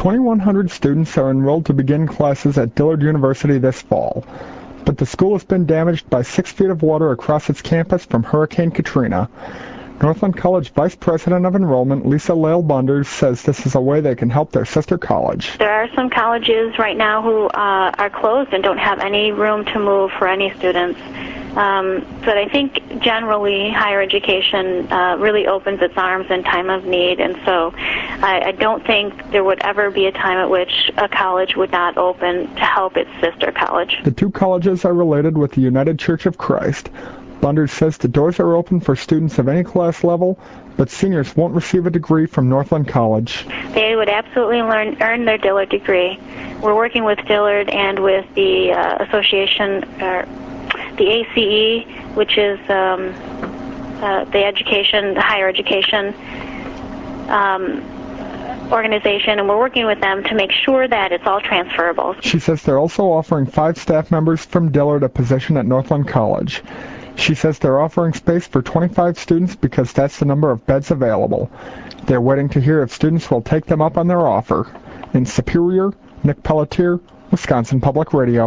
2,100 students are enrolled to begin classes at Dillard University this fall, but the school has been damaged by 6 feet of water across its campus from Hurricane Katrina. Northland College Vice President of Enrollment Lisa Lale-Bunders says this is a way they can help their sister college. There are some colleges right now who are closed and don't have any room to move for any students. But I think generally higher education really opens its arms in time of need, and so I don't think there would ever be a time at which a college would not open to help its sister college. The two colleges are related with the United Church of Christ. Bunders says the doors are open for students of any class level, but seniors won't receive a degree from Northland College. They would absolutely earn their Dillard degree. We're working with Dillard and with the association, the ACE, which is the higher education organization, and we're working with them to make sure that it's all transferable. She says they're also offering 5 staff members from Dillard a position at Northland College. She says they're offering space for 25 students because that's the number of beds available. They're waiting to hear if students will take them up on their offer. In Superior, Nick Pelletier, Wisconsin Public Radio.